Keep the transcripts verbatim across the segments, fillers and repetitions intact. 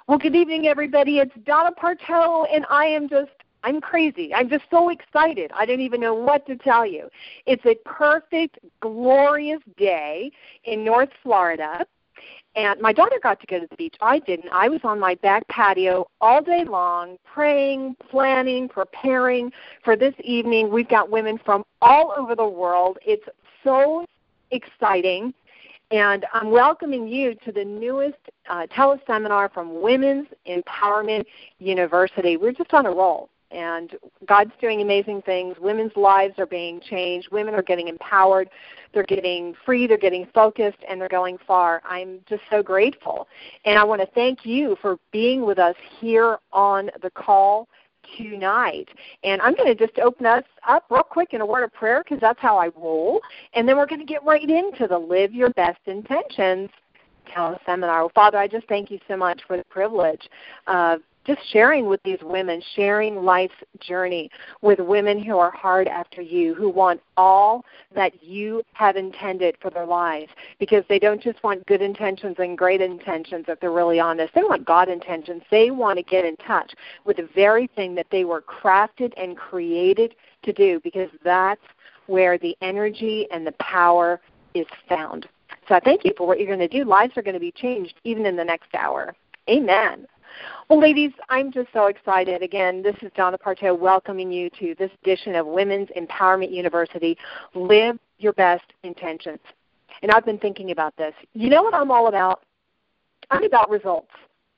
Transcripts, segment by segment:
Well, good evening, everybody. It's Donna Parteau, and I am just, I'm crazy. I'm just so excited. I don't even know what to tell you. It's a perfect, glorious day in North Florida, and my daughter got to go to the beach. I didn't. I was on my back patio all day long, praying, planning, preparing for this evening. We've got women from all over the world. It's so exciting. And I'm welcoming you to the newest uh, teleseminar from Women's Empowerment University. We're just on a roll, and God's doing amazing things. Women's lives are being changed. Women are getting empowered. They're getting free. They're getting focused, and they're going far. I'm just so grateful. And I want to thank you for being with us here on the call tonight. And I'm going to just open us up real quick in a word of prayer because that's how I roll. And then we're going to get right into the Live Your Best Intentions teleseminar. Well, Father, I just thank you so much for the privilege of just sharing with these women, sharing life's journey with women who are hard after you, who want all that you have intended for their lives, because they don't just want good intentions and great intentions if they're really honest. They want God intentions. They want to get in touch with the very thing that they were crafted and created to do, because that's where the energy and the power is found. So I thank you for what you're going to do. Lives are going to be changed even in the next hour. Amen. Well, ladies, I'm just so excited. Again, this is Donna Parteau welcoming you to this edition of Women's Empowerment University, Live Your Best Intentions. And I've been thinking about this. You know what I'm all about? I'm about results.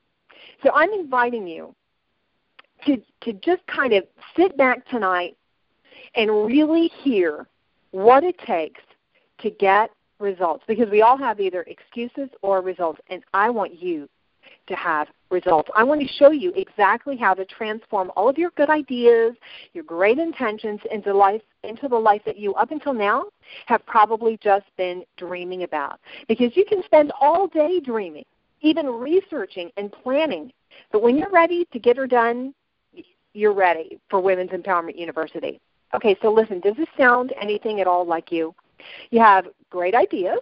So I'm inviting you to, to just kind of sit back tonight and really hear what it takes to get results, because we all have either excuses or results, and I want you to have results. I want to show you exactly how to transform all of your good ideas, your great intentions into life, into the life that you up until now have probably just been dreaming about. Because you can spend all day dreaming, even researching and planning, but when you're ready to get her done, you're ready for Women's Empowerment University. Okay, so listen, does this sound anything at all like you? You have great ideas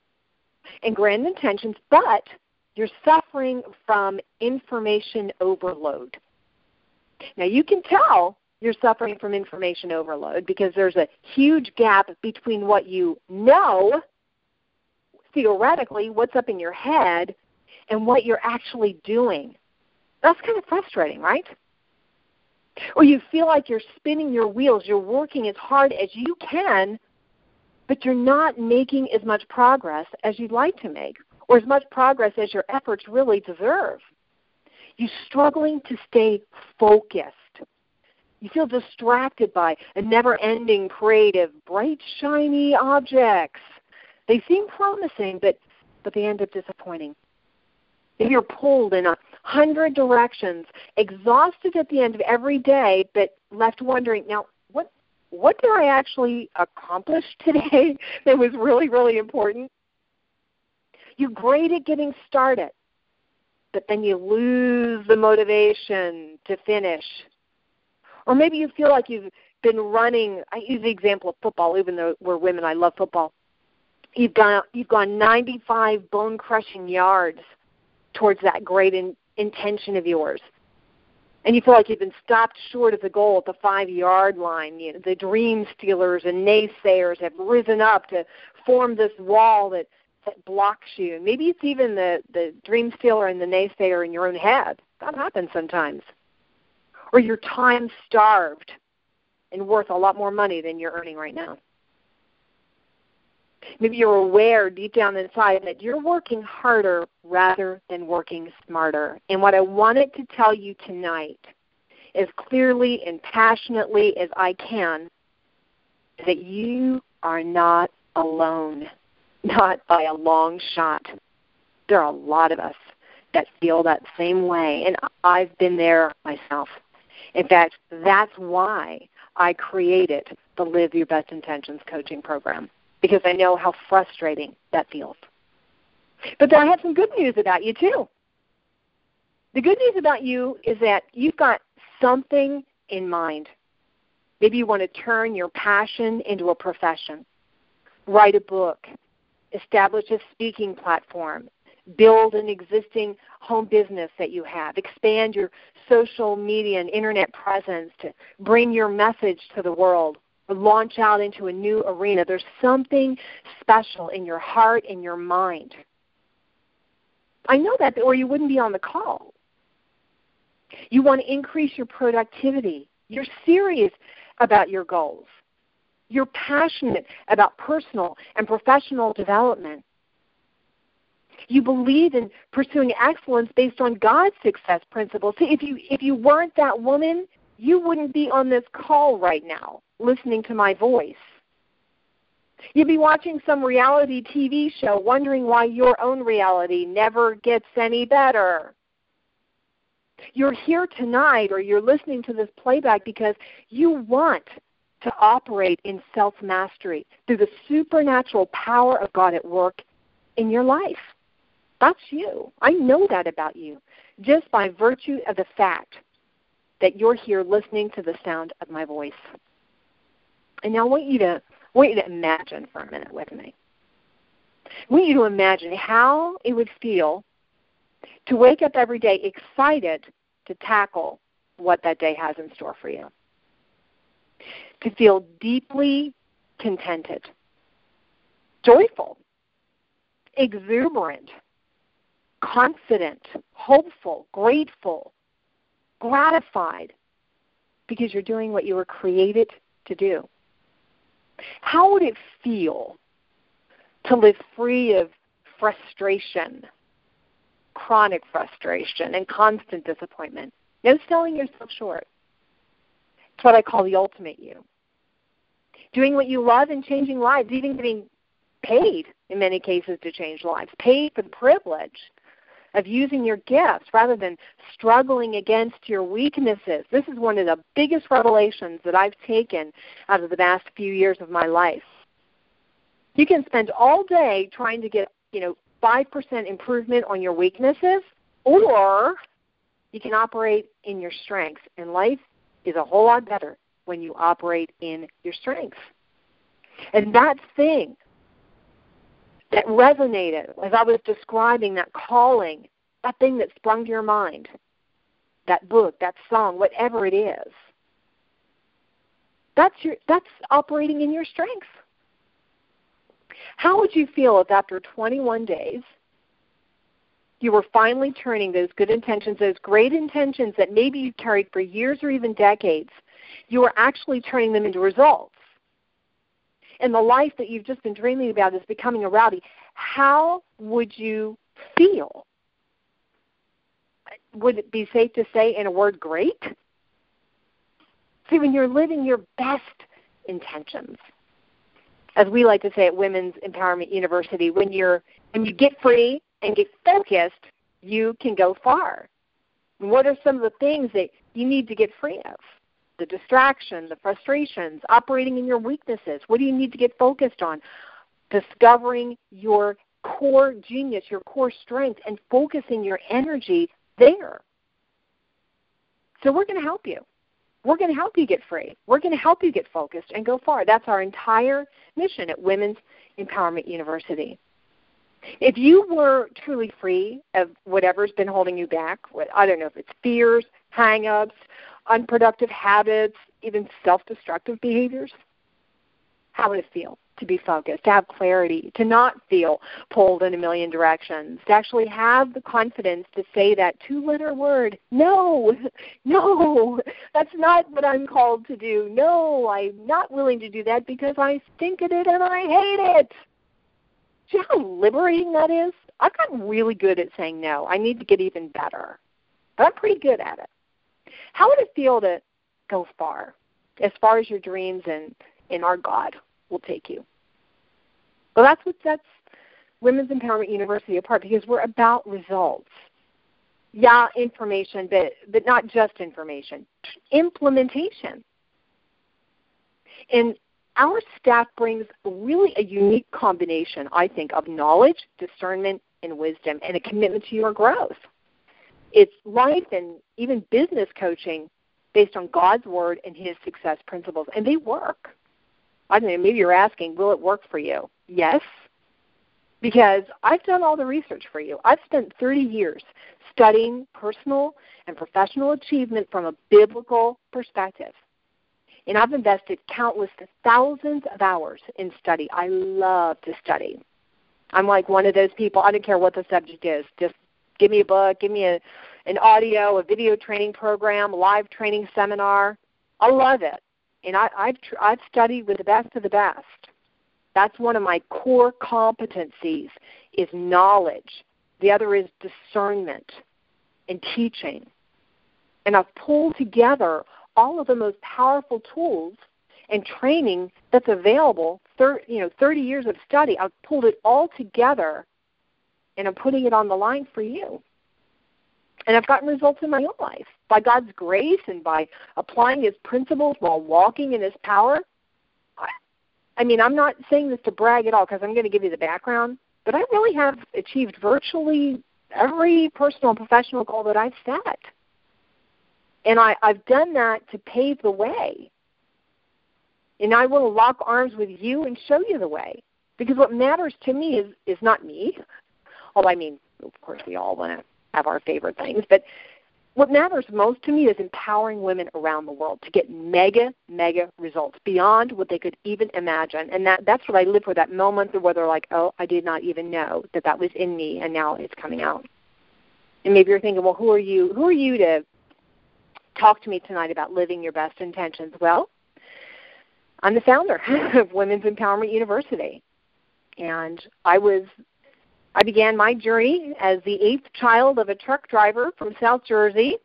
and grand intentions, but you're suffering from information overload. Now, you can tell you're suffering from information overload because there's a huge gap between what you know, theoretically, what's up in your head, and what you're actually doing. That's kind of frustrating, right? Or you feel like you're spinning your wheels. You're working as hard as you can, but you're not making as much progress as you'd like to make, or as much progress as your efforts really deserve. You're struggling to stay focused. You feel distracted by a never-ending parade of bright, shiny objects. They seem promising, but, but they end up disappointing. If you're pulled in a hundred directions, exhausted at the end of every day, but left wondering, now, what, what did I actually accomplish today that was really, really important? You're great at getting started, but then you lose the motivation to finish. Or maybe you feel like you've been running. I use the example of football, even though we're women, I love football. You've gone, you've gone ninety-five bone-crushing yards towards that great in, intention of yours. And you feel like you've been stopped short of the goal at the five-yard line. You know, the dream stealers and naysayers have risen up to form this wall that that blocks you. Maybe it's even the, the dream stealer and the naysayer in your own head. That happens sometimes. Or you're time-starved and worth a lot more money than you're earning right now. Maybe you're aware deep down inside that you're working harder rather than working smarter. And what I wanted to tell you tonight, as clearly and passionately as I can, is that you are not alone. Not by a long shot. There are a lot of us that feel that same way, and I've been there myself. In fact, that's why I created the Live Your Best Intentions coaching program, because I know how frustrating that feels. But then I have some good news about you, too. The good news about you is that you've got something in mind. Maybe you want to turn your passion into a profession, write a book, establish a speaking platform, build an existing home business that you have, expand your social media and internet presence to bring your message to the world, or launch out into a new arena. There's something special in your heart and your mind. I know that, or you wouldn't be on the call. You want to increase your productivity. You're serious about your goals. You're passionate about personal and professional development. You believe in pursuing excellence based on God's success principles. See, if you if you weren't that woman, you wouldn't be on this call right now, listening to my voice. You'd be watching some reality T V show, wondering why your own reality never gets any better. You're here tonight, or you're listening to this playback because you want to operate in self-mastery through the supernatural power of God at work in your life. That's you. I know that about you, just by virtue of the fact that you're here listening to the sound of my voice. And now I want you to, I want you to imagine for a minute with me. I want you to imagine how it would feel to wake up every day excited to tackle what that day has in store for you. To feel deeply contented, joyful, exuberant, confident, hopeful, grateful, gratified, because you're doing what you were created to do. How would it feel to live free of frustration, chronic frustration, and constant disappointment? No selling yourself short. It's what I call the ultimate you. Doing what you love and changing lives, even getting paid in many cases to change lives, paid for the privilege of using your gifts rather than struggling against your weaknesses. This is one of the biggest revelations that I've taken out of the past few years of my life. You can spend all day trying to get, you know, five percent improvement on your weaknesses, or you can operate in your strengths. And life is a whole lot better when you operate in your strengths. And that thing that resonated as I was describing that calling, that thing that sprung to your mind, that book, that song, whatever it is, that's your that's operating in your strengths. How would you feel if after twenty-one days you were finally turning those good intentions, those great intentions that maybe you carried for years or even decades, you were actually turning them into results? And the life that you've just been dreaming about is becoming a reality. How would you feel? Would it be safe to say in a word, great? See, when you're living your best intentions, as we like to say at Women's Empowerment University, when you're when you get free and get focused, you can go far. And what are some of the things that you need to get free of? The distraction, the frustrations, operating in your weaknesses. What do you need to get focused on? Discovering your core genius, your core strength, and focusing your energy there. So we're going to help you. We're going to help you get free. We're going to help you get focused and go far. That's our entire mission at Women's Empowerment University. If you were truly free of whatever's been holding you back, I don't know if it's fears, hang-ups, unproductive habits, even self-destructive behaviors, how would it feel to be focused, to have clarity, to not feel pulled in a million directions, to actually have the confidence to say that two-letter word, no, no, that's not what I'm called to do. No, I'm not willing to do that because I stink at it and I hate it. Do you know how liberating that is? I've gotten really good at saying no. I need to get even better, but I'm pretty good at it. How would it feel to go far, as far as your dreams and, and our God will take you? Well, that's what sets Women's Empowerment University apart, because we're about results. Yeah, information, but, but not just information, implementation. And our staff brings really a unique combination, I think, of knowledge, discernment, and wisdom, and a commitment to your growth. It's life and even business coaching based on God's Word and His success principles, and they work. I don't know, maybe you're asking, will it work for you? Yes. because I've done all the research for you. I've spent thirty years studying personal and professional achievement from a biblical perspective. And I've invested countless thousands of hours in study. I love to study. I'm like one of those people, I don't care what the subject is. Just give me a book, give me a, an audio, a video training program, a live training seminar. I love it. And I, I've, tr- I've studied with the best of the best. That's one of my core competencies is knowledge. The other is discernment and teaching. And I've pulled together all of the most powerful tools and training that's available, thir- you know, thirty years of study. I've pulled it all together, and I'm putting it on the line for you. And I've gotten results in my own life. By God's grace and by applying His principles while walking in His power. I, I mean, I'm not saying this to brag at all because I'm going to give you the background, but I really have achieved virtually every personal and professional goal that I've set. And I, I've done that to pave the way. And I will lock arms with you and show you the way. Because what matters to me is, is not me. Although, I mean, of course, we all want to have our favorite things. But what matters most to me is empowering women around the world to get mega, mega results beyond what they could even imagine. And that, that's what I live for, that moment where they're like, oh, I did not even know that that was in me, and now it's coming out. And maybe you're thinking, well, who are you? Who are you to talk to me tonight about living your best intentions? Well, I'm the founder of Women's Empowerment University. And I was, I began my journey as the eighth child of a truck driver from South Jersey.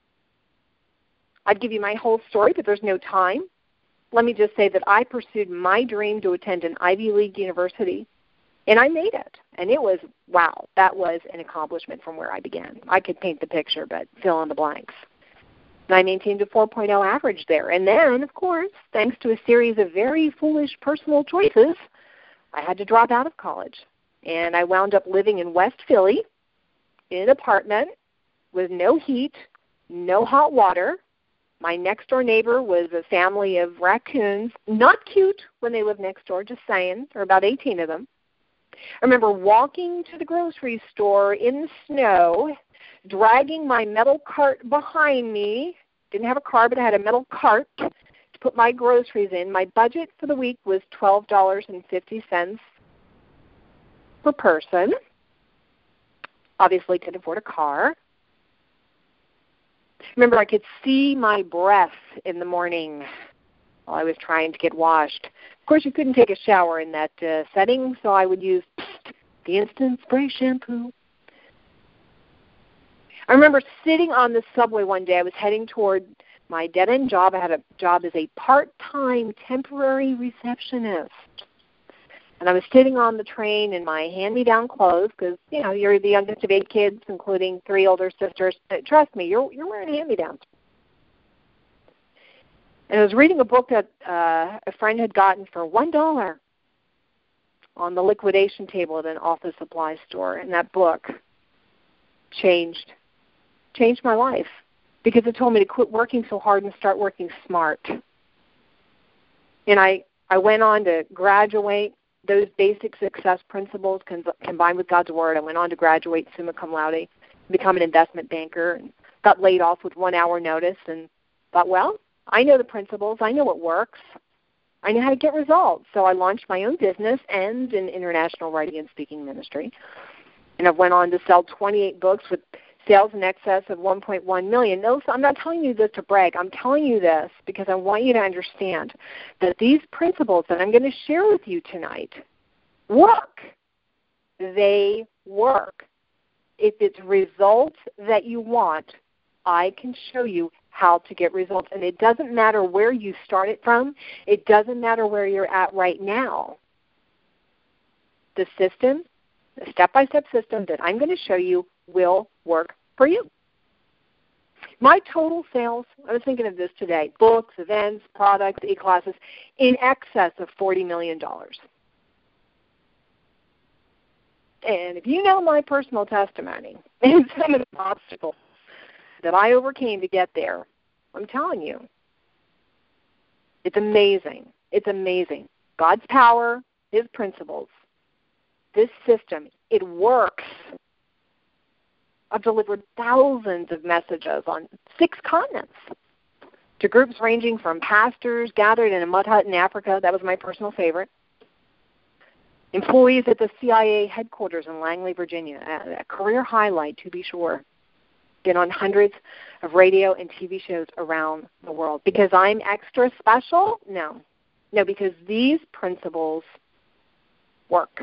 I'd give you my whole story, but there's no time. Let me just say that I pursued my dream to attend an Ivy League university, and I made it. And it was, wow, that was an accomplishment from where I began. I could paint the picture, but fill in the blanks. And I maintained a four point oh average there. And then, of course, thanks to a series of very foolish personal choices, I had to drop out of college. And I wound up living in West Philly in an apartment with no heat, no hot water. My next-door neighbor was a family of raccoons, not cute when they lived next door, just saying. There were about eighteen of them. I remember walking to the grocery store in the snow, dragging my metal cart behind me. Didn't have a car, but I had a metal cart to put my groceries in. My budget for the week was twelve dollars and fifty cents per person. Obviously couldn't afford a car. Remember, I could see my breath in the morning while I was trying to get washed. Of course, you couldn't take a shower in that uh, setting, so I would use the Instant Spray shampoo. I remember sitting on the subway one day. I was heading toward my dead-end job. I had a job as a part-time temporary receptionist. And I was sitting on the train in my hand-me-down clothes because, you know, you're the youngest of eight kids, including three older sisters. But trust me, you're you're wearing hand-me-downs. And I was reading a book that uh, a friend had gotten for one dollar on the liquidation table at an office supply store. And that book changed changed my life because it told me to quit working so hard and start working smart. And I, I went on to graduate those basic success principles con- combined with God's Word. I went on to graduate summa cum laude, become an investment banker, and got laid off with one hour notice and thought, well, I know the principles. I know what works. I know how to get results. So I launched my own business and an international writing and speaking ministry. And I went on to sell twenty-eight books with sales in excess of one point one million dollars. No, so I'm not telling you this to brag. I'm telling you this because I want you to understand that these principles that I'm going to share with you tonight work. They work. If it's results that you want, I can show you how to get results. And it doesn't matter where you started from. It doesn't matter where you're at right now. The system, the step-by-step system that I'm going to show you will work for you. My total sales, I was thinking of this today, books, events, products, e-classes, in excess of forty million dollars. And if you know my personal testimony and some of the obstacles that I overcame to get there, I'm telling you, it's amazing. It's amazing. God's power, His principles, this system, it works. I've delivered thousands of messages on six continents to groups ranging from pastors gathered in a mud hut in Africa. That was my personal favorite. Employees at the C I A headquarters in Langley, Virginia, a, a career highlight to be sure. Been on hundreds of radio and T V shows around the world. Because I'm extra special? No. No, because these principles work.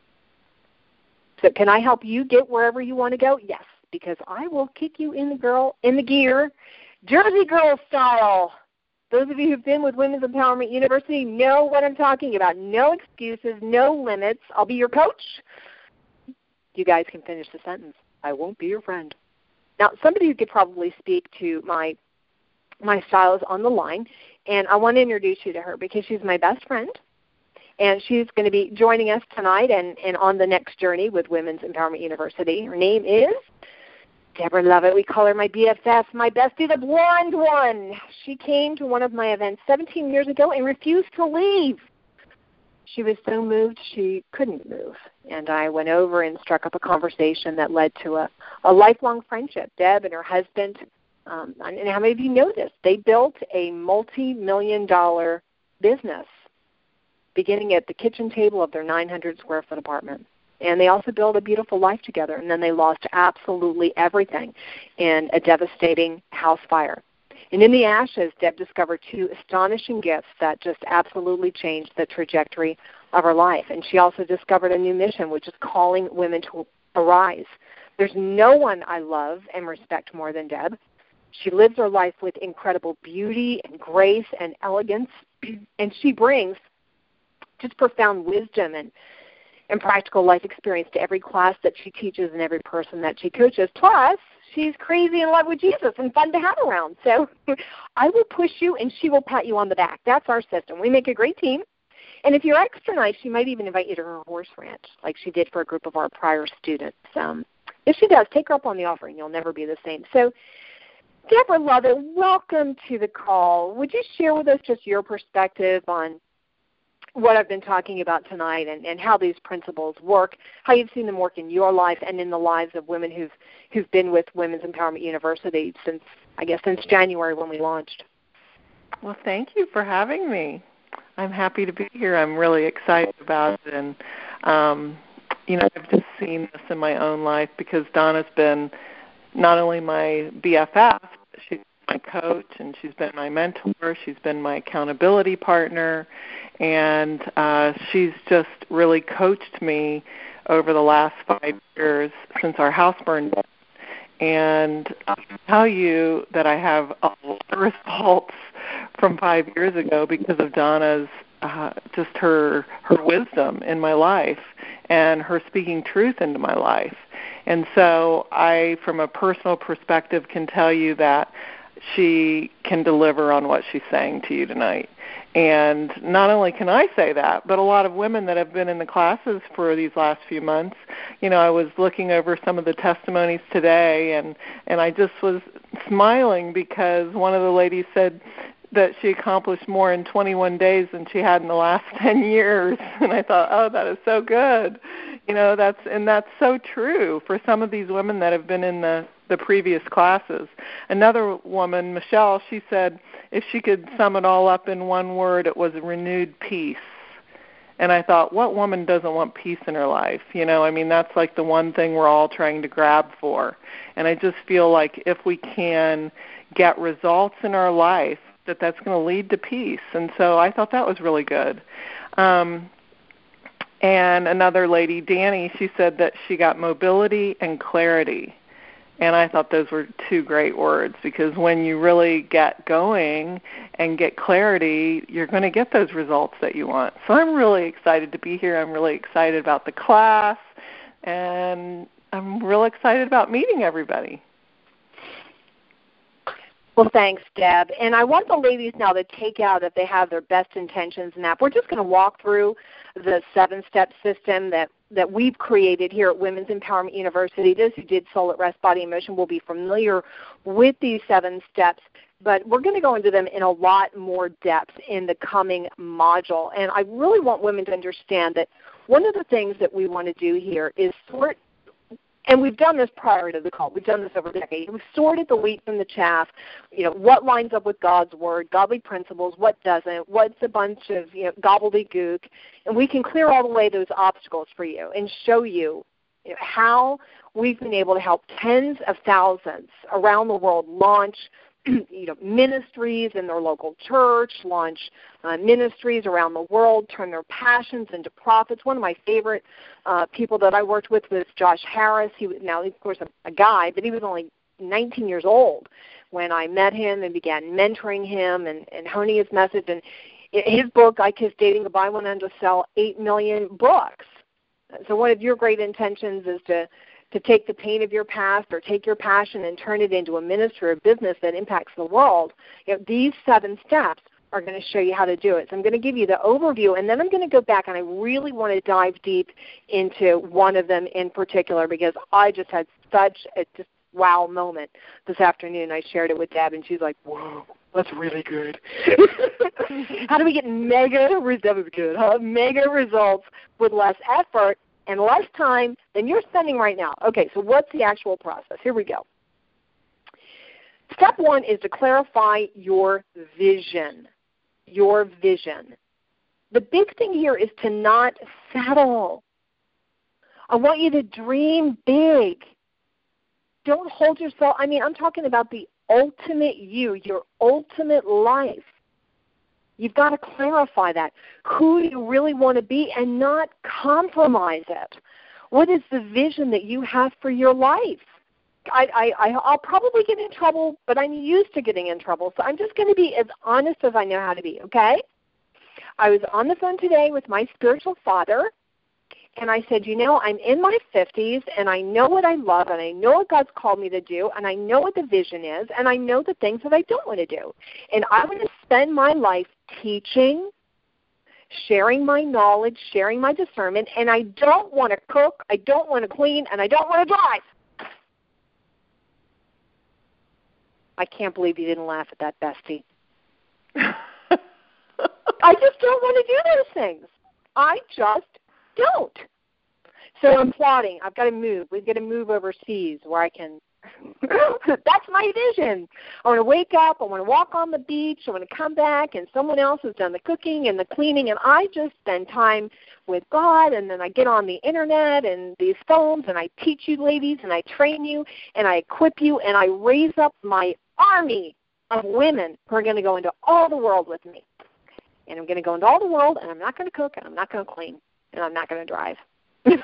So can I help you get wherever you want to go? Yes, because I will kick you in the girl in the gear, Jersey Girl style. Those of you who've been with Women's Empowerment University know what I'm talking about. No excuses, no limits. I'll be your coach. You guys can finish the sentence. I won't be your friend. Now, somebody who could probably speak to my my style is on the line, and I want to introduce you to her because she's my best friend, and she's going to be joining us tonight and, and on the next journey with Women's Empowerment University. Her name is Deborah Lovett. We call her my B F F, my bestie, the blonde one. She came to one of my events seventeen years ago and refused to leave. She was so moved she couldn't move. And I went over and struck up a conversation that led to a, a lifelong friendship. Deb and her husband, um, and how many of you know this, they built a multi-million dollar business beginning at the kitchen table of their nine hundred square foot apartment. And they also built a beautiful life together. And then they lost absolutely everything in a devastating house fire. And in the ashes, Deb discovered two astonishing gifts that just absolutely changed the trajectory of her life. And she also discovered a new mission, which is calling women to arise. There's no one I love and respect more than Deb. She lives her life with incredible beauty and grace and elegance, and she brings just profound wisdom and, and practical life experience to every class that she teaches and every person that she coaches. Plus, she's crazy in love with Jesus and fun to have around. So I will push you and she will pat you on the back. That's our system. We make a great team. And if you're extra nice, she might even invite you to her horse ranch like she did for a group of our prior students. Um, if she does, take her up on the offering. You'll never be the same. So Deborah Lovett, welcome to the call. Would you share with us just your perspective on what I've been talking about tonight and, and how these principles work, how you've seen them work in your life and in the lives of women who've who've been with Women's Empowerment University since, I guess, since January when we launched. Well, thank you for having me. I'm happy to be here. I'm really excited about it. And, um, you know, I've just seen this in my own life because Donna's been not only my B F F, she's my coach, and she's been my mentor. She's been my accountability partner. And uh, she's just really coached me over the last five years since our house burned down. And I can tell you that I have a lot of results from five years ago because of Donna's, uh, just her her wisdom in my life and her speaking truth into my life. And so I, from a personal perspective, can tell you that she can deliver on what she's saying to you tonight. And not only can I say that, but a lot of women that have been in the classes for these last few months, you know, I was looking over some of the testimonies today, and, and I just was smiling because one of the ladies said that she accomplished more in twenty-one days than she had in the last ten years. And I thought, oh, that is so good. You know, that's and that's so true for some of these women that have been in the, the previous classes. Another woman, Michelle, she said if she could sum it all up in one word, it was renewed peace. And I thought, what woman doesn't want peace in her life? You know, I mean, that's like the one thing we're all trying to grab for. And I just feel like if we can get results in our life, that that's going to lead to peace. And so I thought that was really good. Um, and another lady, Danny, she said that she got mobility and clarity. And I thought those were two great words because when you really get going and get clarity, you're going to get those results that you want. So I'm really excited to be here. I'm really excited about the class, and I'm real excited about meeting everybody. Well, thanks, Deb. And I want the ladies now to take out, if they have their best intentions map, we're just going to walk through the seven-step system that that we've created here at Women's Empowerment University. Those who did Soul at Rest, Body, and Motion will be familiar with these seven steps, but we're going to go into them in a lot more depth in the coming module. And I really want women to understand that one of the things that we want to do here is sort, and we've done this prior to the call. We've done this over a decade. We've sorted the wheat from the chaff, you know, what lines up with God's Word, godly principles, what doesn't, what's a bunch of, you know, gobbledygook, and we can clear all the way those obstacles for you and show you, you know, how we've been able to help tens of thousands around the world launch, you know, ministries in their local church, launch uh, ministries around the world, turn their passions into profits. One of my favorite uh, people that I worked with was Josh Harris. He was now, of course, a, a guy, but he was only nineteen years old when I met him and began mentoring him and, and honing his message. And his book, I Kissed Dating Goodbye, went on to sell eight million books. So one of your great intentions is to to take the pain of your past or take your passion and turn it into a ministry or a business that impacts the world. You know, these seven steps are going to show you how to do it. So I'm going to give you the overview, and then I'm going to go back, and I really want to dive deep into one of them in particular because I just had such a just wow moment this afternoon. I shared it with Deb, and she's like, whoa, that's really good. How do we get mega results? That was good, huh? Mega results with less effort and less time than you're spending right now. Okay, so what's the actual process? Here we go. Step one is to clarify your vision. Your vision. The big thing here is to not settle. I want you to dream big. Don't hold yourself. I mean, I'm talking about the ultimate you, your ultimate life. You've got to clarify that. Who do you really want to be and not compromise it? What is the vision that you have for your life? I, I, I'll probably get in trouble, but I'm used to getting in trouble, so I'm just going to be as honest as I know how to be, okay? I was on the phone today with my spiritual father, and I said, you know, I'm in my fifties, and I know what I love, and I know what God's called me to do, and I know what the vision is, and I know the things that I don't want to do. And I want to spend my life teaching, sharing my knowledge, sharing my discernment, and I don't want to cook, I don't want to clean, and I don't want to drive. I can't believe you didn't laugh at that, bestie. I just don't want to do those things. I just don't. So I'm plotting. I've got to move. We've got to move overseas where I can. That's my vision. I want to wake up. I want to walk on the beach. I want to come back, and someone else has done the cooking and the cleaning, and I just spend time with God, and then I get on the Internet and these phones, and I teach you ladies, and I train you, and I equip you, and I raise up my army of women who are going to go into all the world with me. And I'm going to go into all the world, and I'm not going to cook, and I'm not going to clean, and I'm not going to drive. And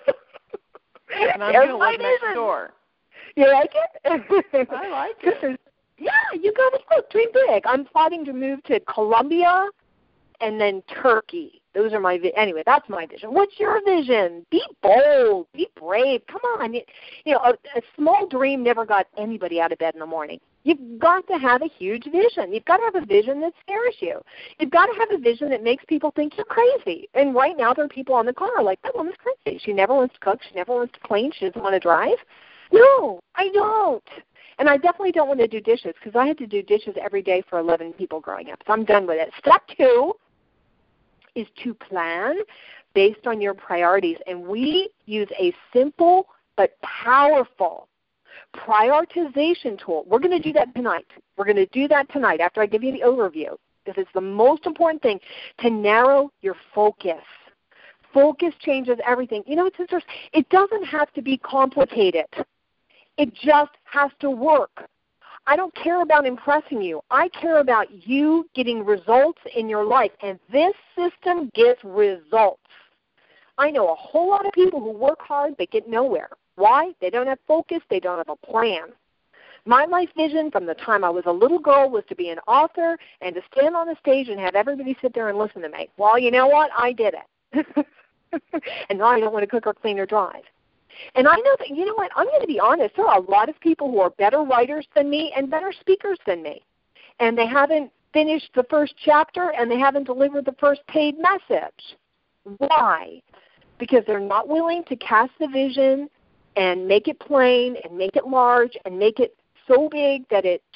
I'm going to live next door. You like it? I like it. Yeah, you got to look, dream big. I'm plotting to move to Colombia and then Turkey. Those are my vi- anyway. That's my vision. What's your vision? Be bold. Be brave. Come on. You, you know, a, a small dream never got anybody out of bed in the morning. You've got to have a huge vision. You've got to have a vision that scares you. You've got to have a vision that makes people think you're crazy. And right now there are people on the car like, that woman's crazy. She never wants to cook. She never wants to clean. She doesn't want to drive. No, I don't. And I definitely don't want to do dishes because I had to do dishes every day for eleven people growing up. So I'm done with it. Step two is to plan based on your priorities. And we use a simple but powerful prioritization tool. We're going to do that tonight. We're going to do that tonight after I give you the overview. This is the most important thing, to narrow your focus. Focus changes everything. You know, sisters, it doesn't have to be complicated. It just has to work. I don't care about impressing you. I care about you getting results in your life, and this system gets results. I know a whole lot of people who work hard but get nowhere. Why? They don't have focus. They don't have a plan. My life vision from the time I was a little girl was to be an author and to stand on a stage and have everybody sit there and listen to me. Well, you know what? I did it. And now I don't want to cook or clean or drive. And I know that, you know what, I'm going to be honest, there are a lot of people who are better writers than me and better speakers than me. And they haven't finished the first chapter and they haven't delivered the first paid message. Why? Because they're not willing to cast the vision and make it plain and make it large and make it so big that it just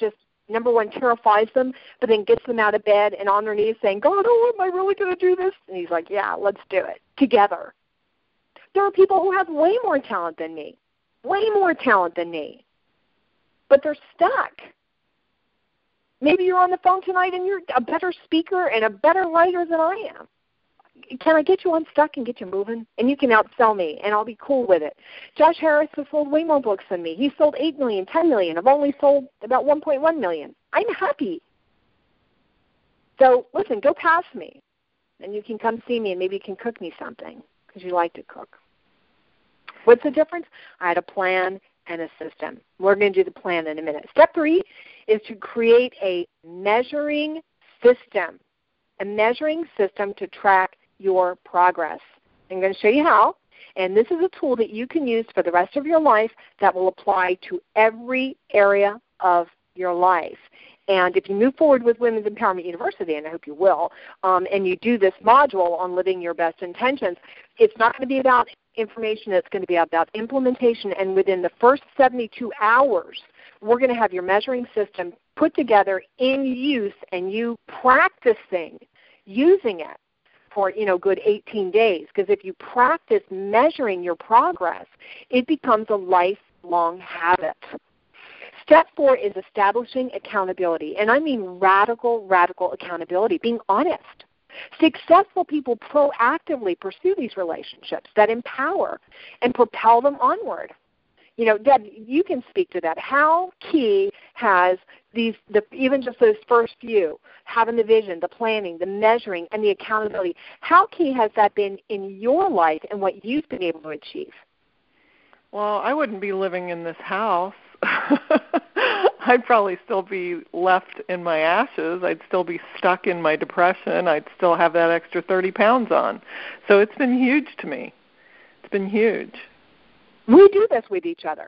number one, terrifies them, but then gets them out of bed and on their knees saying, God, oh, am I really going to do this? And he's like, yeah, let's do it together. There are people who have way more talent than me, way more talent than me, but they're stuck. Maybe you're on the phone tonight and you're a better speaker and a better writer than I am. Can I get you unstuck and get you moving? And you can outsell me, and I'll be cool with it. Josh Harris has sold way more books than me. He sold eight million, ten million. I've only sold about one point one million. I'm happy. So, listen, go past me, and you can come see me, and maybe you can cook me something because you like to cook. What's the difference? I had a plan and a system. We're going to do the plan in a minute. Step three is to create a measuring system, a measuring system to track your progress. I'm going to show you how, and this is a tool that you can use for the rest of your life that will apply to every area of your life. And if you move forward with Women's Empowerment University, and I hope you will, um, and you do this module on living your best intentions, it's not going to be about information. It's going to be about implementation, and within the first seventy-two hours, we're going to have your measuring system put together in use and you practicing using it for, you know, good eighteen days. Because if you practice measuring your progress, it becomes a lifelong habit. Step four is establishing accountability, and I mean radical, radical accountability, being honest. Successful people proactively pursue these relationships that empower and propel them onward. You know, Deb, you can speak to that. How key has these, the, even just those first few, having the vision, the planning, the measuring, and the accountability, how key has that been in your life and what you've been able to achieve? Well, I wouldn't be living in this house. I'd probably still be left in my ashes. I'd still be stuck in my depression. I'd still have that extra thirty pounds on. So it's been huge to me. It's been huge. We do this with each other.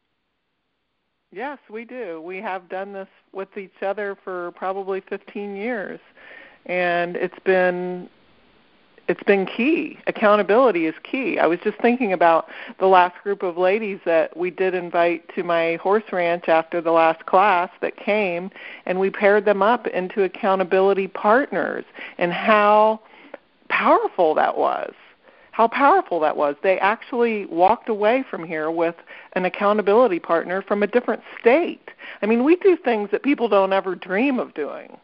Yes, we do. We have done this with each other for probably fifteen years, and it's been it's been key. Accountability is key. I was just thinking about the last group of ladies that we did invite to my horse ranch after the last class that came, and we paired them up into accountability partners, and how powerful that was. How powerful that was. They actually walked away from here with an accountability partner from a different state. I mean, we do things that people don't ever dream of doing.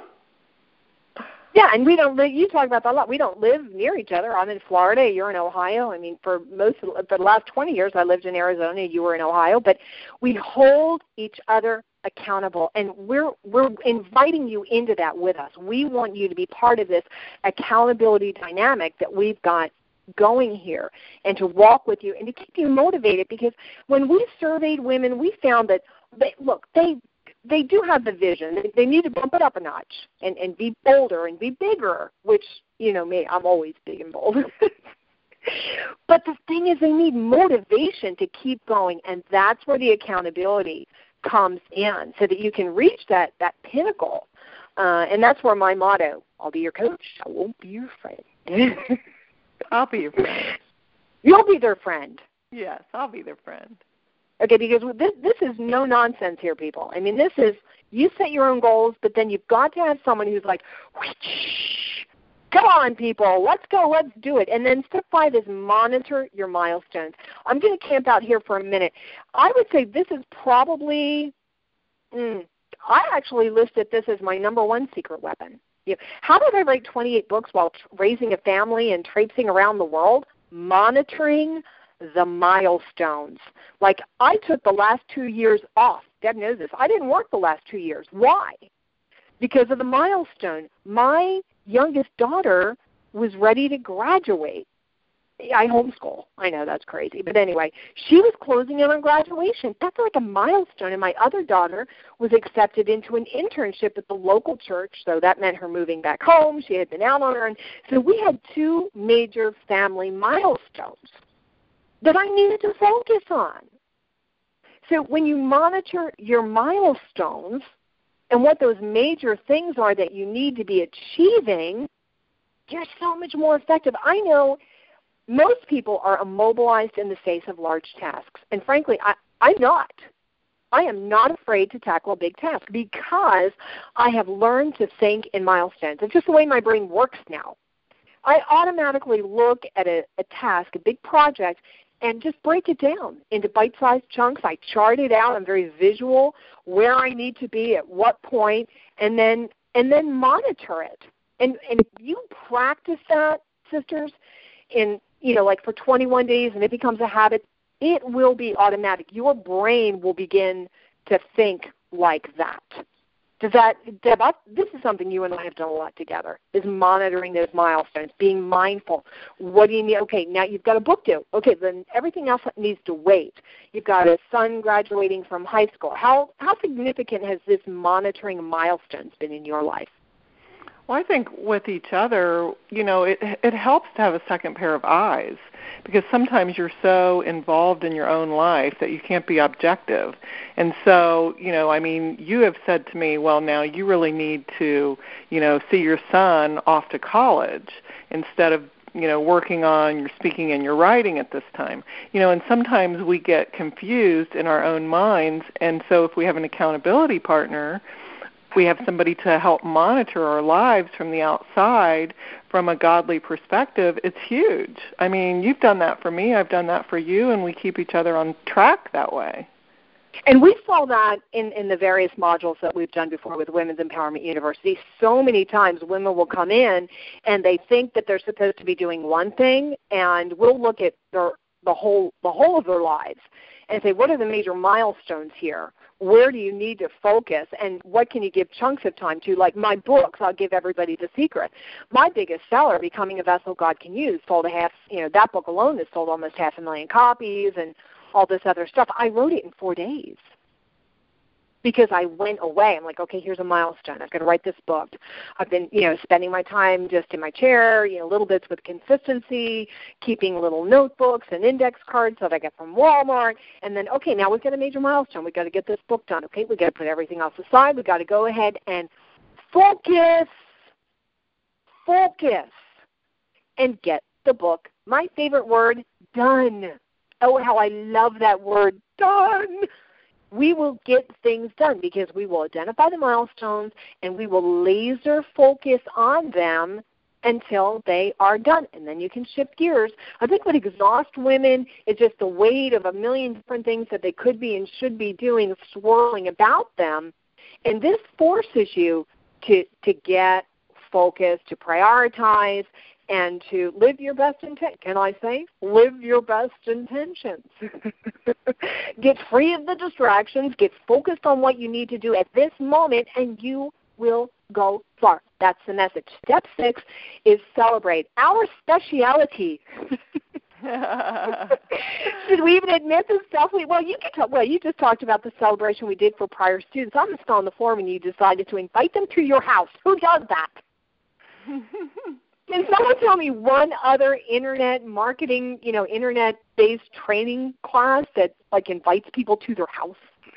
Yeah, and we don't live, you talk about that a lot. We don't live near each other. I'm in Florida, you're in Ohio. I mean, for most of, for the last twenty years, I lived in Arizona, you were in Ohio. But we hold each other accountable, and we're we're inviting you into that with us. We want you to be part of this accountability dynamic that we've got going here, and to walk with you and to keep you motivated, because when we surveyed women, we found that, they, look, they they do have the vision. They, they need to bump it up a notch and, and be bolder and be bigger, which, you know me, I'm always big and bold. But the thing is, they need motivation to keep going, and that's where the accountability comes in, so that you can reach that, that pinnacle. Uh, and that's where my motto, I'll be your coach, I won't be your friend. I'll be your friend. You'll be their friend. Yes, I'll be their friend. Okay, because this, this is no nonsense here, people. I mean, this is, you set your own goals, but then you've got to have someone who's like, whoosh, come on, people, let's go, let's do it. And then step five is monitor your milestones. I'm going to camp out here for a minute. I would say this is probably, mm, I actually listed this as my number one secret weapon. You know, how did I write twenty-eight books while t- raising a family and traipsing around the world? Monitoring the milestones. Like, I took the last two years off. Deb knows this. I didn't work the last two years. Why? Because of the milestone. My youngest daughter was ready to graduate. I homeschool. I know that's crazy. But anyway, she was closing in on graduation. That's like a milestone. And my other daughter was accepted into an internship at the local church, so that meant her moving back home. She had been out on her own. So we had two major family milestones that I needed to focus on. So when you monitor your milestones and what those major things are that you need to be achieving, you're so much more effective. I know most people are immobilized in the face of large tasks. And frankly, I, I'm not. I am not afraid to tackle a big task because I have learned to think in milestones. It's just the way my brain works now. I automatically look at a, a task, a big project, and just break it down into bite-sized chunks. I chart it out. I'm very visual, where I need to be at what point, and then and then monitor it. And and if you practice that, sisters, in you know like for twenty-one days, and it becomes a habit, it will be automatic. Your brain will begin to think like that. Does that, Deb, I, this is something you and I have done a lot together, is monitoring those milestones, being mindful. What do you need? Okay, now you've got a book due. Okay, then everything else needs to wait. You've got a son graduating from high school. How, how significant has this monitoring milestones been in your life? Well, I think with each other, you know, it it helps to have a second pair of eyes, because sometimes you're so involved in your own life that you can't be objective. And so, you know, I mean, you have said to me, well, now you really need to, you know, see your son off to college instead of, you know, working on your speaking and your writing at this time. You know, and sometimes we get confused in our own minds, and so if we have an accountability partner, we have somebody to help monitor our lives from the outside from a godly perspective, it's huge. I mean, you've done that for me, I've done that for you, and we keep each other on track that way. And we saw that in, in the various modules that we've done before with Women's Empowerment University. So many times women will come in and they think that they're supposed to be doing one thing, and we'll look at their, the whole the whole of their lives and say, what are the major milestones here? Where do you need to focus, and what can you give chunks of time to? Like my books, I'll give everybody the secret. My biggest seller, Becoming a Vessel God Can Use, sold a half, you know, that book alone has sold almost half a million copies and all this other stuff. I wrote it in four days because I went away. I'm like, okay, here's a milestone. I'm going to write this book. I've been, you know, spending my time just in my chair, you know, little bits with consistency, keeping little notebooks and index cards that I get from Walmart. And then, okay, now we've got a major milestone. We've got to get this book done. Okay, we've got to put everything else aside. We've got to go ahead and focus, focus, and get the book, my favorite word, done. Oh, how I love that word, done. We will get things done because we will identify the milestones and we will laser focus on them until they are done. And then you can shift gears. I think what exhausts women is just the weight of a million different things that they could be and should be doing swirling about them. And this forces you to, to get focused, to prioritize, and to live your best intent. Can I say? Live your best intentions. Get free of the distractions. Get focused on what you need to do at this moment, and you will go far. That's the message. Step six is celebrate. Our speciality. Should we even admit this stuff? Well, you can talk, well, you just talked about the celebration we did for prior students. I'm just on the form, and you decided to invite them to your house. Who does that? Can someone tell me one other internet marketing, you know, internet-based training class that, like, invites people to their house?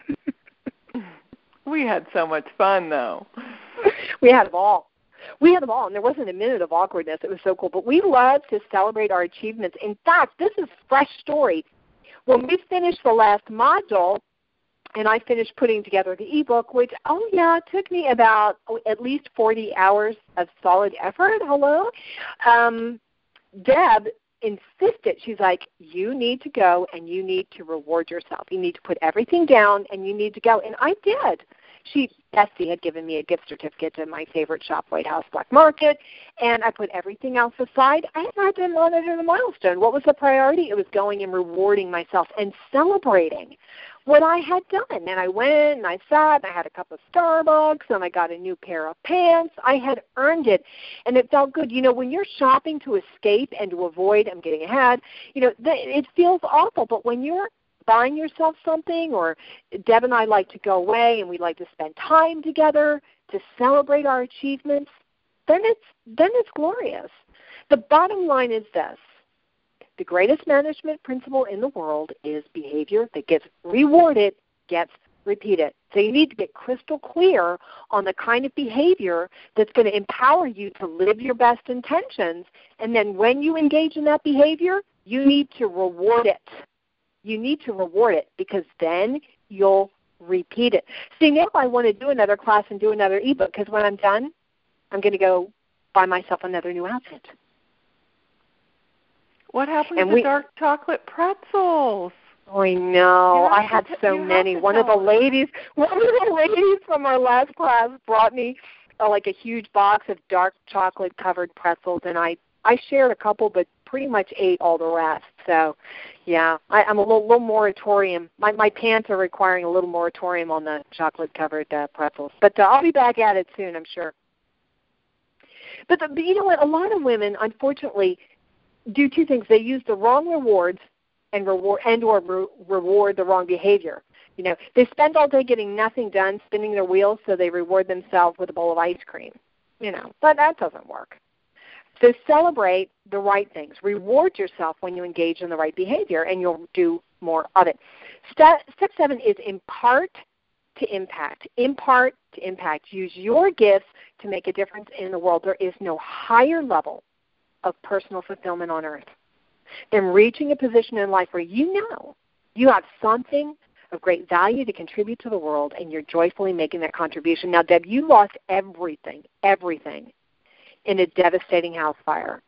We had so much fun, though. We had them all. We had them all, and there wasn't a minute of awkwardness. It was so cool. But we love to celebrate our achievements. In fact, this is a fresh story. When we finished the last module, and I finished putting together the ebook, which, oh, yeah, it took me about oh, at least forty hours of solid effort. Hello? Um, Deb insisted. She's like, you need to go and you need to reward yourself. You need to put everything down and you need to go. And I did. She, Bessie, had given me a gift certificate to my favorite shop, White House Black Market, and I put everything else aside. I had to monitor the milestone. What was the priority? It was going and rewarding myself and celebrating what I had done. And I went and I sat and I had a cup of Starbucks and I got a new pair of pants. I had earned it, and it felt good. You know, when you're shopping to escape and to avoid, I'm getting ahead, you know, it feels awful. But when you're buying yourself something, or Deb and I like to go away and we like to spend time together to celebrate our achievements, then it's then it's glorious. The bottom line is this. The greatest management principle in the world is behavior that gets rewarded, gets repeated. So you need to get crystal clear on the kind of behavior that's going to empower you to live your best intentions. And then when you engage in that behavior, you need to reward it. You need to reward it because then you'll repeat it. See, now I want to do another class and do another ebook because when I'm done, I'm going to go buy myself another new outfit. What happened and to we, the dark chocolate pretzels? I know. I had to, so many. One of the ladies, one of the ladies from our last class brought me uh, like a huge box of dark chocolate covered pretzels, and I I shared a couple, but pretty much ate all the rest. So, yeah, I, I'm a little, little moratorium. My my pants are requiring a little moratorium on the chocolate covered uh, pretzels, but uh, I'll be back at it soon, I'm sure. But, the, but you know what? A lot of women, unfortunately, do two things. They use the wrong rewards and reward and or re- reward the wrong behavior. You know, they spend all day getting nothing done, spinning their wheels, so they reward themselves with a bowl of ice cream. You know, but that doesn't work. So celebrate the right things. Reward yourself when you engage in the right behavior, and you'll do more of it. Step, step seven is impart to impact. Impart to impact. Use your gifts to make a difference in the world. There is no higher level of personal fulfillment on earth than reaching a position in life where you know you have something of great value to contribute to the world, and you're joyfully making that contribution. Now, Deb, you lost everything, everything in a devastating house fire.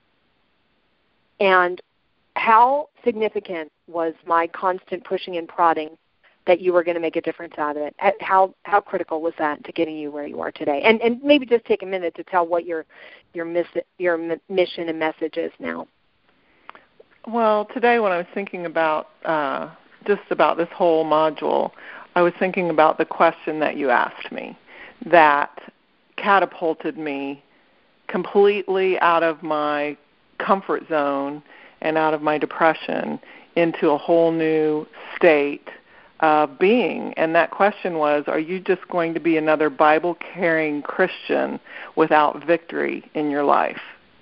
And how significant was my constant pushing and prodding that you were going to make a difference out of it? How how critical was that to getting you where you are today? And and maybe just take a minute to tell what your your miss, your mission and message is now. Well, today when I was thinking about uh, just about this whole module, I was thinking about the question that you asked me that catapulted me completely out of my comfort zone and out of my depression into a whole new state of being. And that question was, are you just going to be another Bible-carrying Christian without victory in your life?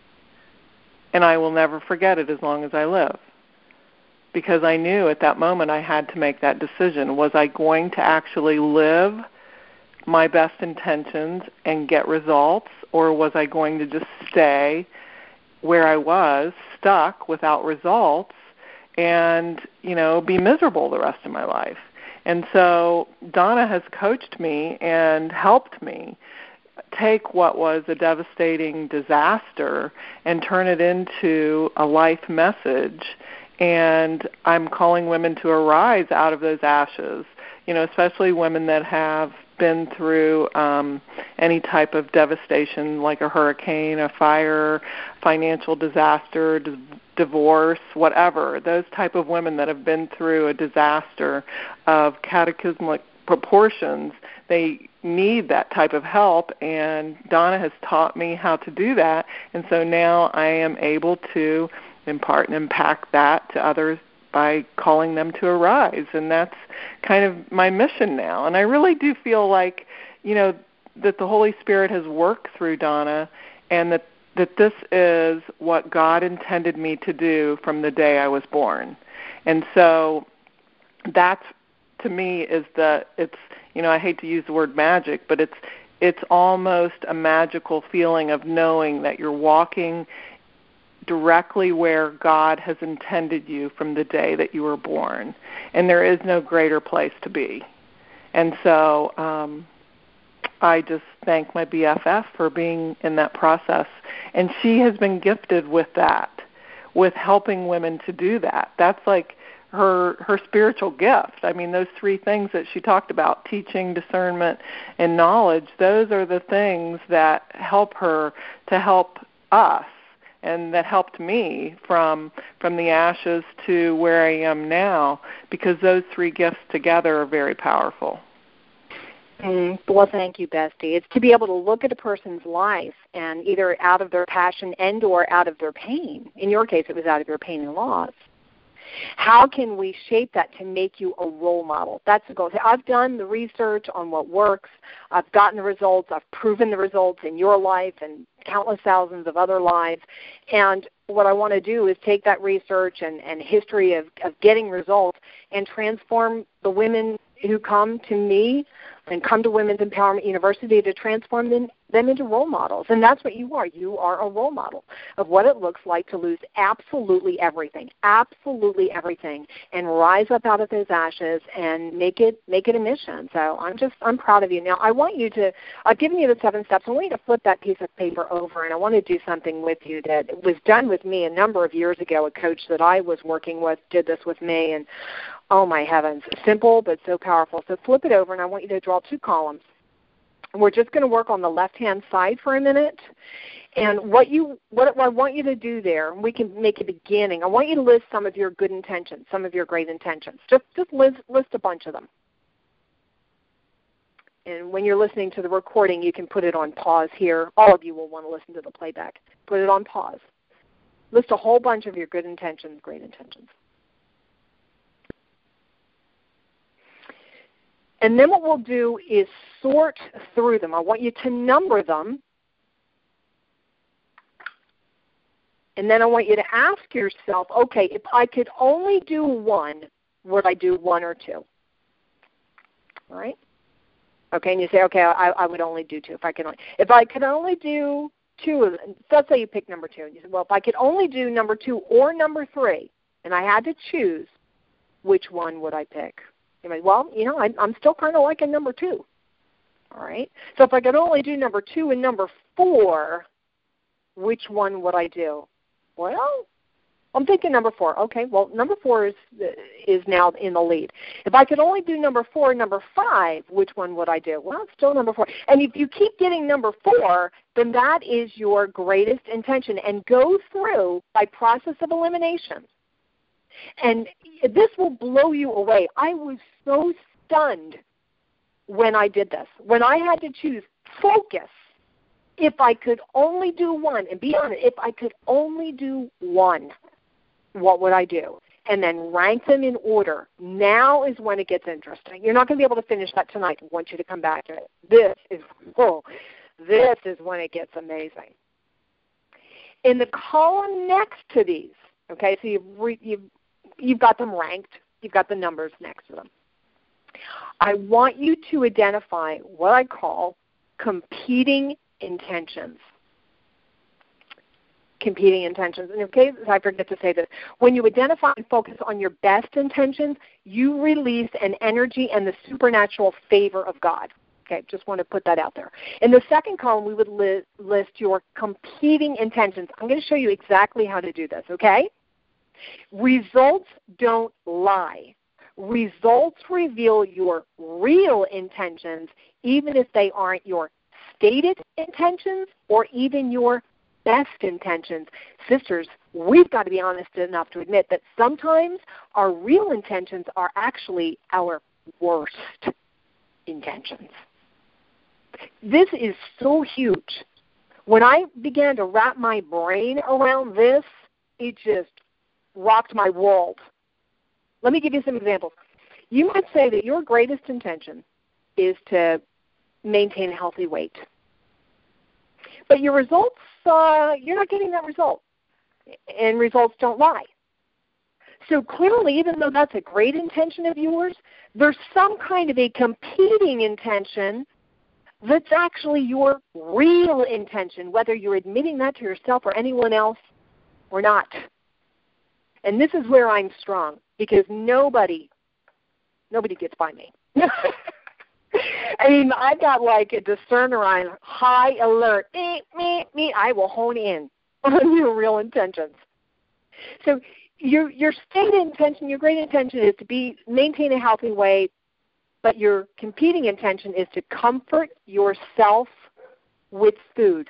And I will never forget it as long as I live. Because I knew at that moment I had to make that decision. Was I going to actually live my best intentions and get results, or was I going to just stay where I was, stuck without results, and, you know, be miserable the rest of my life? And so Donna has coached me and helped me take what was a devastating disaster and turn it into a life message. And I'm calling women to arise out of those ashes, you know, especially women that have been through um, any type of devastation like a hurricane, a fire, financial disaster, d- divorce, whatever. Those type of women that have been through a disaster of cataclysmic proportions, they need that type of help, and Donna has taught me how to do that, and so now I am able to impart and impact that to others by calling them to arise, and that's kind of my mission now. And I really do feel like, you know, that the Holy Spirit has worked through Donna, and that that this is what God intended me to do from the day I was born. And so that's, to me, is the, it's, you know, I hate to use the word magic, but it's it's almost a magical feeling of knowing that you're walking directly where God has intended you from the day that you were born. And there is no greater place to be. And so um, I just thank my B F F for being in that process. And she has been gifted with that, with helping women to do that. That's like her her spiritual gift. I mean, those three things that she talked about, teaching, discernment, and knowledge, those are the things that help her to help us, and that helped me from from the ashes to where I am now, because those three gifts together are very powerful. Mm, well, thank you, Bestie. It's to be able to look at a person's life and either out of their passion and or out of their pain. In your case, it was out of your pain and loss. How can we shape that to make you a role model? That's the goal. I've done the research on what works. I've gotten the results. I've proven the results in your life and countless thousands of other lives. And what I want to do is take that research and, and history of, of getting results and transform the women who come to me and come to Women's Empowerment University, to transform them, them into role models. And that's what you are. You are a role model of what it looks like to lose absolutely everything, absolutely everything, and rise up out of those ashes and make it make it a mission. So I'm just, I'm proud of you. Now, I want you to, I've given you the seven steps. I want you to flip that piece of paper over, and I want to do something with you that was done with me a number of years ago. A coach that I was working with did this with me, and oh my heavens, simple but so powerful. So flip it over, and I want you to draw two columns. We're just going to work on the left-hand side for a minute. And what you, what I want you to do there, we can make a beginning. I want you to list some of your good intentions, some of your great intentions. Just, just list, list a bunch of them. And when you're listening to the recording, you can put it on pause here. All of you will want to listen to the playback. Put it on pause. List a whole bunch of your good intentions, great intentions. And then what we'll do is sort through them. I want you to number them. And then I want you to ask yourself, okay, if I could only do one, would I do one or two? All right? Okay, and you say, okay, I, I would only do two. If I could only, if I could only do two of them, let's say you pick number two. And you say, well, if I could only do number two or number three, and I had to choose, which one would I pick? Well, you know, I'm, I'm still kind of liking number two, all right? So if I could only do number two and number four, which one would I do? Well, I'm thinking number four. Okay, well, number four is is now in the lead. If I could only do number four and number five, which one would I do? Well, it's still number four. And if you keep getting number four, then that is your greatest intention. And go through by process of elimination. And this will blow you away. I was so stunned when I did this. When I had to choose focus, if I could only do one, and be honest, if I could only do one, what would I do? And then rank them in order. Now is when it gets interesting. You're not going to be able to finish that tonight. I want you to come back to it. This is, oh, this is when it gets amazing. In the column next to these, okay, so you've, re, you've You've got them ranked. You've got the numbers next to them. I want you to identify what I call competing intentions. Competing intentions. And in case I forget to say this, when you identify and focus on your best intentions, you release an energy and the supernatural favor of God. Okay, just want to put that out there. In the second column, we would li- list your competing intentions. I'm going to show you exactly how to do this, okay? Results don't lie. Results reveal your real intentions, even if they aren't your stated intentions or even your best intentions. Sisters, we've got to be honest enough to admit that sometimes our real intentions are actually our worst intentions. This is so huge. When I began to wrap my brain around this, it just rocked my world. Let me give you some examples. You might say that your greatest intention is to maintain a healthy weight. But your results, uh, you're not getting that result. And results don't lie. So clearly, even though that's a great intention of yours, there's some kind of a competing intention that's actually your real intention, whether you're admitting that to yourself or anyone else or not. And this is where I'm strong, because nobody, nobody gets by me. I mean, I've got like a discerner on high alert. Me, me, me. I will hone in on your real intentions. So your your stated intention, your great intention is to be maintain a healthy weight, but your competing intention is to comfort yourself with food.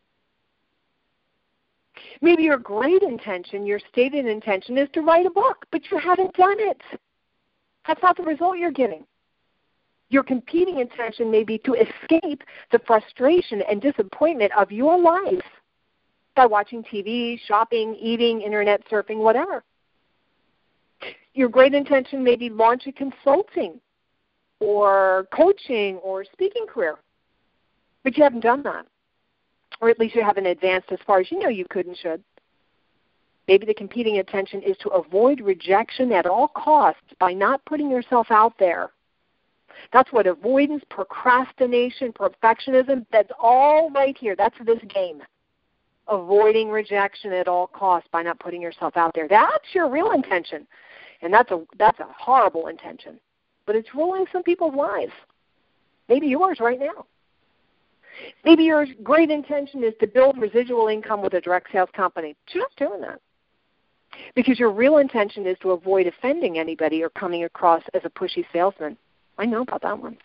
Maybe your great intention, your stated intention is to write a book, but you haven't done it. That's not the result you're getting. Your competing intention may be to escape the frustration and disappointment of your life by watching T V, shopping, eating, internet surfing, whatever. Your great intention may be launch a consulting or coaching or speaking career, but you haven't done that. Or at least you haven't advanced as far as you know you could and should. Maybe the competing intention is to avoid rejection at all costs by not putting yourself out there. That's what avoidance, procrastination, perfectionism, that's all right here. That's this game. Avoiding rejection at all costs by not putting yourself out there. That's your real intention. And that's a that's a horrible intention. But it's ruling some people's lives. Maybe yours right now. Maybe your great intention is to build residual income with a direct sales company. But you're not doing that. Because your real intention is to avoid offending anybody or coming across as a pushy salesman. I know about that one.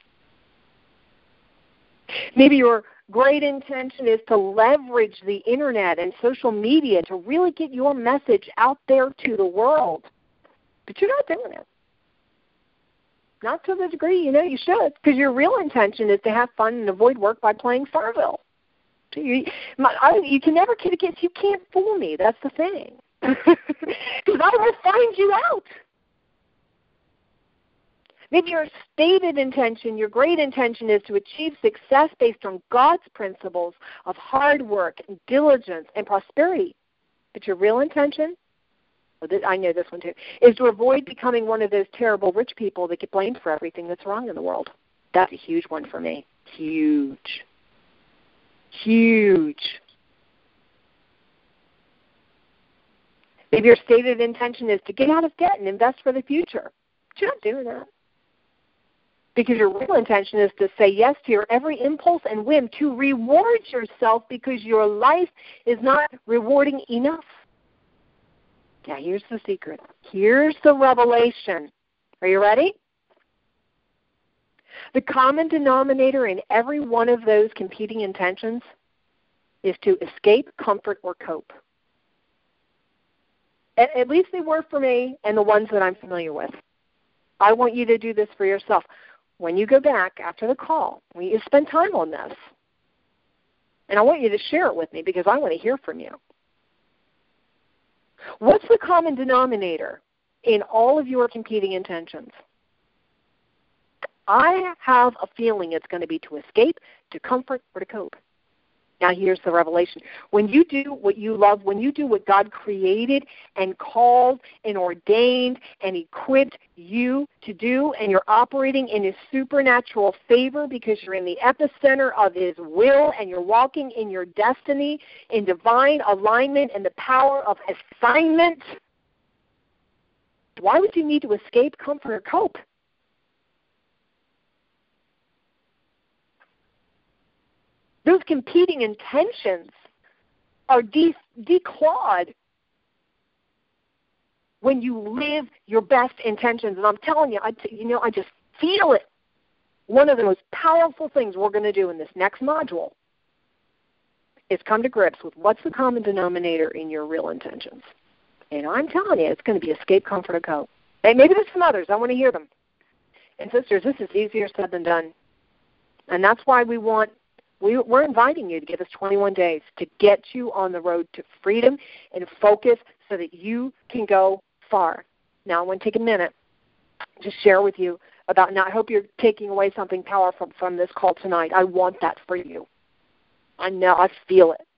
Maybe your great intention is to leverage the internet and social media to really get your message out there to the world. But you're not doing it. Not to the degree you know you should, because your real intention is to have fun and avoid work by playing Farmville. So you, my, I, you can never kid against. You can't fool me. That's the thing. Because I will find you out. Maybe your stated intention, your great intention is to achieve success based on God's principles of hard work and diligence and prosperity. But your real intention, I know this one too, is to avoid becoming one of those terrible rich people that get blamed for everything that's wrong in the world. That's a huge one for me. Huge. Huge. Maybe your stated intention is to get out of debt and invest for the future. But you're not doing that. Because your real intention is to say yes to your every impulse and whim, to reward yourself because your life is not rewarding enough. Now, here's the secret. Here's the revelation. Are you ready? The common denominator in every one of those competing intentions is to escape, comfort, or cope. At, at least they were for me and the ones that I'm familiar with. I want you to do this for yourself. When you go back after the call, when you spend time on this, and I want you to share it with me because I want to hear from you. What's the common denominator in all of your competing intentions? I have a feeling it's going to be to escape, to comfort, or to cope. Now here's the revelation. When you do what you love, when you do what God created and called and ordained and equipped you to do, and you're operating in His supernatural favor because you're in the epicenter of His will and you're walking in your destiny, in divine alignment and the power of assignment, why would you need to escape, comfort, or cope? Those competing intentions are de- declawed when you live your best intentions. And I'm telling you, I t- you know, I just feel it. One of the most powerful things we're going to do in this next module is come to grips with what's the common denominator in your real intentions. And I'm telling you, it's going to be escape, comfort, or cope. And maybe there's some others. I want to hear them. And sisters, this is easier said than done. And that's why we want We, we're inviting you to give us twenty-one days to get you on the road to freedom and focus so that you can go far. Now, I want to take a minute to share with you about, and I hope you're taking away something powerful from this call tonight. I want that for you. I know, I feel it.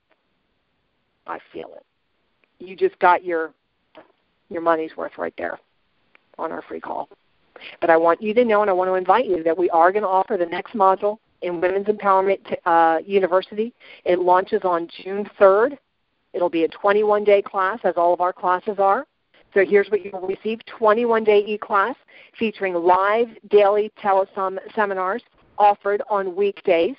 I feel it. You just got your your money's worth right there on our free call. But I want you to know, and I want to invite you, that we are going to offer the next module in Women's Empowerment uh, University. It launches on June third. It'll be a twenty-one day class, as all of our classes are. So here's what you'll receive: twenty-one day e-class featuring live daily teleseminars offered on weekdays.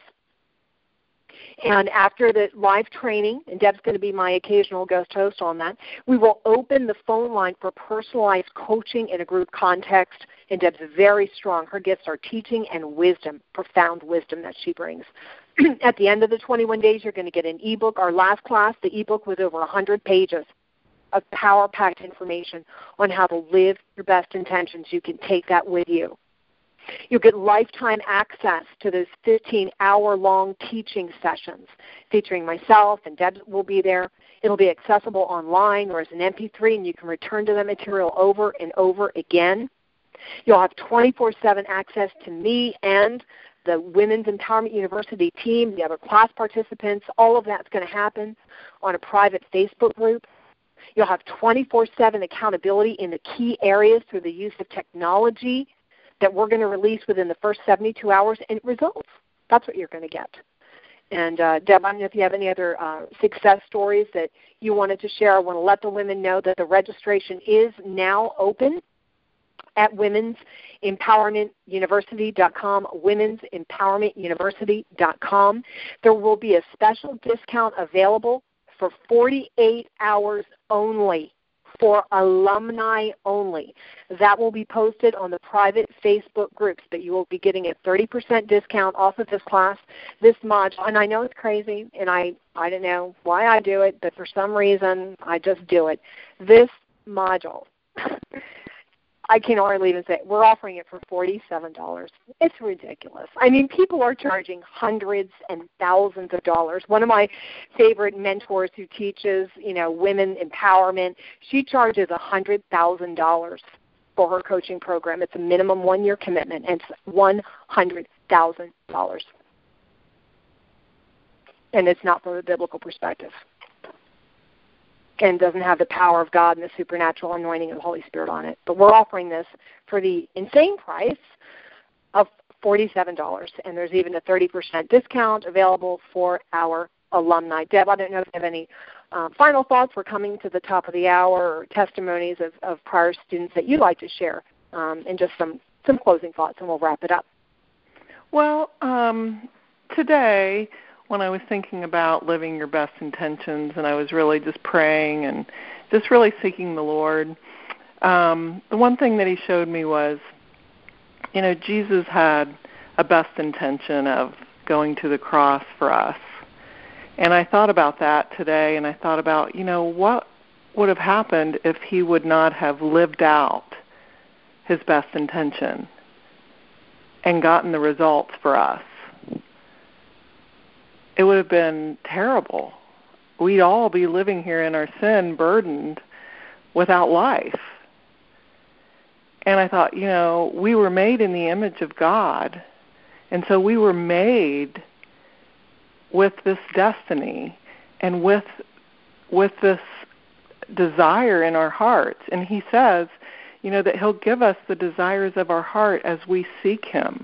And after the live training, and Deb's going to be my occasional guest host on that, we will open the phone line for personalized coaching in a group context. And Deb's very strong. Her gifts are teaching and wisdom, profound wisdom that she brings. At the end of the twenty-one days, you're going to get an ebook. Our last class, the ebook was over one hundred pages of power-packed information on how to live your best intentions. You can take that with you. You'll get lifetime access to those fifteen hour long teaching sessions featuring myself, and Deb will be there. It'll be accessible online or as an M P three, and you can return to that material over and over again. You'll have twenty-four seven access to me and the Women's Empowerment University team, the other class participants. All of that's going to happen on a private Facebook group. You'll have twenty-four seven accountability in the key areas through the use of technology that we're going to release within the first seventy-two hours, and results. That's what you're going to get. And, uh, Deb, I don't know if you have any other uh, success stories that you wanted to share. I want to let the women know that the registration is now open at Women's Empowerment University dot com, Women's Empowerment University dot com. There will be a special discount available for forty-eight hours only, for alumni only. That will be posted on the private Facebook groups, but you will be getting a thirty percent discount off of this class, this module. And I know it's crazy, and I, I don't know why I do it, but for some reason I just do it. This module, I can hardly even say it. We're offering it for forty-seven dollars. It's ridiculous. I mean, people are charging hundreds and thousands of dollars. One of my favorite mentors who teaches, you know, women empowerment, she charges one hundred thousand dollars for her coaching program. It's a minimum one-year commitment, and it's one hundred thousand dollars. And it's not from a biblical perspective, and doesn't have the power of God and the supernatural anointing of the Holy Spirit on it. But we're offering this for the insane price of forty-seven dollars, and there's even a thirty percent discount available for our alumni. Deb, I don't know if you have any uh, final thoughts. We're coming to the top of the hour, or testimonies of, of prior students that you'd like to share, um, and just some, some closing thoughts, and we'll wrap it up. Well, um, today, when I was thinking about living your best intentions, and I was really just praying and just really seeking the Lord, um, the one thing that he showed me was, you know, Jesus had a best intention of going to the cross for us. And I thought about that today, and I thought about, you know, what would have happened if he would not have lived out his best intention and gotten the results for us. It would have been terrible. We'd all be living here in our sin, burdened, without life. And I thought, you know, we were made in the image of God, and so we were made with this destiny and with with this desire in our hearts. And he says, you know, that he'll give us the desires of our heart as we seek him.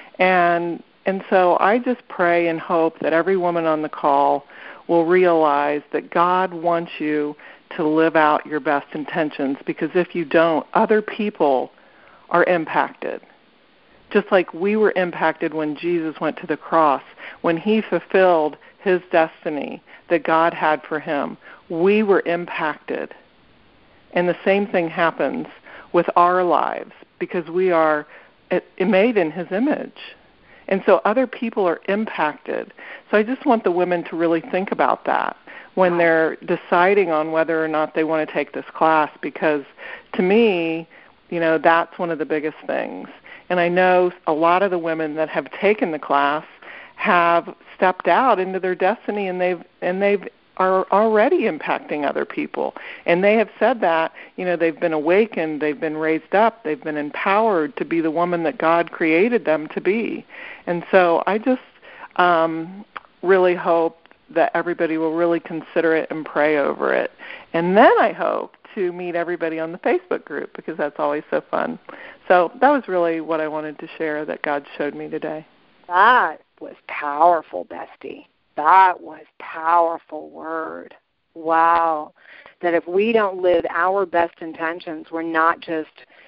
And And so I just pray and hope that every woman on the call will realize that God wants you to live out your best intentions, because if you don't, other people are impacted. Just like we were impacted when Jesus went to the cross, when he fulfilled his destiny that God had for him, we were impacted. And the same thing happens with our lives, because we are made in his image. And so other people are impacted. So I just want the women to really think about that when they're deciding on whether or not they want to take this class, because to me, you know, that's one of the biggest things. And I know a lot of the women that have taken the class have stepped out into their destiny, and they've and they've are already impacting other people. And they have said that, you know, they've been awakened, they've been raised up, they've been empowered to be the woman that God created them to be. And so I just um, really hope that everybody will really consider it and pray over it. And then I hope to meet everybody on the Facebook group, because that's always so fun. So that was really what I wanted to share that God showed me today. That was powerful, Bestie. That was powerful word. Wow. That if we don't live our best intentions, we're not just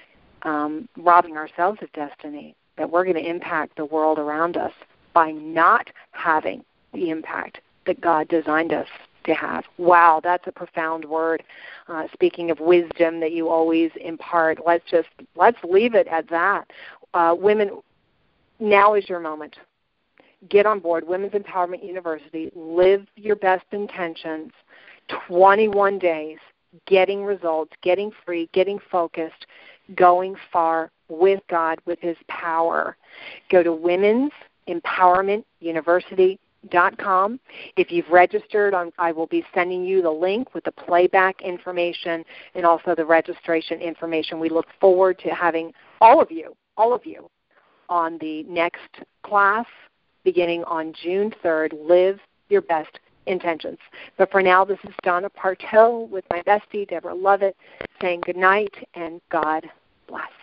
um, robbing ourselves of destiny, that we're going to impact the world around us by not having the impact that God designed us to have. Wow, that's a profound word. Uh, speaking of wisdom that you always impart, let's just, let's leave it at that. Uh, women, now is your moment. Get on board, Women's Empowerment University. Live your best intentions. twenty-one days, getting results, getting free, getting focused, going far with God, with his power. Go to Women's Empowerment University dot com. If you've registered, on, I will be sending you the link with the playback information and also the registration information. We look forward to having all of you, all of you, on the next class beginning on June third. Live your best intentions. But for now, this is Donna Partel with my bestie, Deborah Lovett, saying good night and God bless.